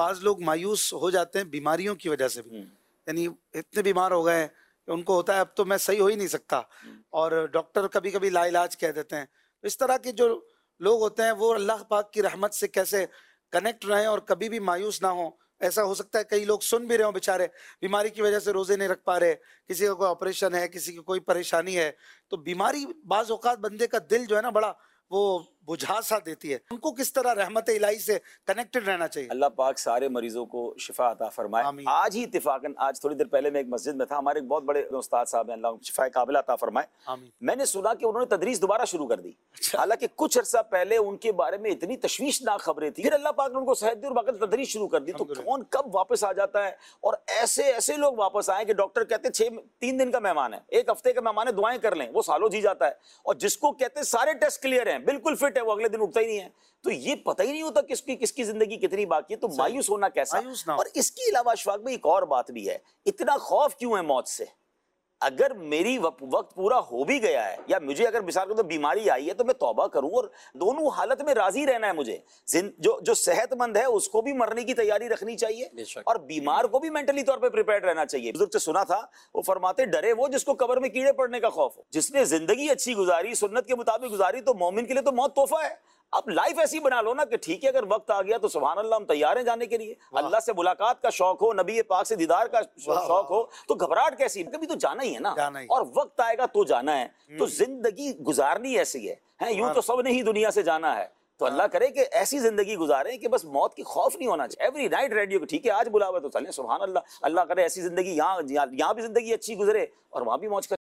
बाज लोग मायूस हो जाते हैं बीमारियों की वजह से भी, यानी इतने बीमार हो गए हैं कि उनको होता है अब तो मैं सही हो ही नहीं सकता, और डॉक्टर कभी कभी लाइलाज कह देते हैं। तो इस तरह के जो लोग होते हैं वो अल्लाह पाक की रहमत से कैसे कनेक्ट रहें और कभी भी मायूस ना हो। ऐसा हो सकता है कई लोग सुन भी रहे हो बेचारे, बीमारी की वजह से रोजे नहीं रख पा रहे, किसी का कोई ऑपरेशन है, किसी की कोई परेशानी है, तो बीमारी बाज औकात बंदे का दिल जो है ना बड़ा वो बुझा सा देती है। उनको किस तरह रहमत इलाही से कनेक्टेड रहना चाहिए? अल्लाह पाक सारे मरीजों को शिफा अता फरमाए। आज ही इत्तिफाकन आज थोड़ी देर पहले मैं एक मस्जिद में था, हमारे एक बहुत बड़े उस्ताद साहब हैं, अल्लाह शिफा काबिल अता फरमाए। मैंने सुना कि उन्होंने तदरीस दोबारा शुरू कर दी। हालांकि कुछ अर्सा पहले उनके बारे में इतनी तशवीशनाक खबरें थी, फिर अल्लाह पाक ने उनको सेहत दी और बाकायदा तदरीस शुरू कर दी। तो कौन कब वापस आ जाता है, और ऐसे ऐसे लोग वापस आए कि डॉक्टर कहते हैं 3 दिन का मेहमान है, 1 हफ्ते का मेहमान है, दुआएं कर लें, वो सालों जी जाता है। और जिसको कहते हैं सारे टेस्ट क्लियर हैं, बिल्कुल फिट है, वो अगले दिन उठता ही नहीं है। तो ये पता ही नहीं होता किसकी जिंदगी कितनी बाकी है। तो मायूस होना कैसा? और इसके अलावा अशफाक भाई एक और बात भी है, इतना खौफ क्यों है मौत से? अगर मेरी वक्त पूरा हो भी गया है, या मुझे अगर मिसाल के तो बीमारी आई है, तो मैं तौबा करूं और दोनों हालत में राजी रहना है मुझे। जो सेहतमंद है उसको भी मरने की तैयारी रखनी चाहिए, और बीमार को भी मेंटली तौर पे प्रिपेयर्ड रहना चाहिए। बुजुर्ग से सुना था, वो फरमाते डरे वो जिसको कब्र में कीड़े पड़ने का खौफ हो। जिसने जिंदगी अच्छी गुजारी, सुन्नत के मुताबिक गुजारी, तो मोमिन के लिए तो मौत तोहफा है। अब लाइफ ऐसी बना लो ना कि ठीक है, अगर वक्त आ गया तो सुभान अल्लाह हम तैयार हैं जाने के लिए। अल्लाह से मुलाकात का शौक हो, नबी पाक से दीदार का शौक हो, तो घबराहट कैसी? कभी तो जाना ही है ना, और वक्त आएगा तो जाना है। तो जिंदगी गुजारनी ऐसी है यूं तो सब ने ही दुनिया से जाना है। तो अल्लाह करे कि ऐसी जिंदगी गुजारें कि बस मौत की खौफ नहीं होना चाहिए। एवरी नाइट रेडियो को ठीक है, आज बुलावा तो चलें, सुभान अल्लाह। अल्लाह करे ऐसी जिंदगी यहाँ भी जिंदगी अच्छी गुजरे और वहां भी मौज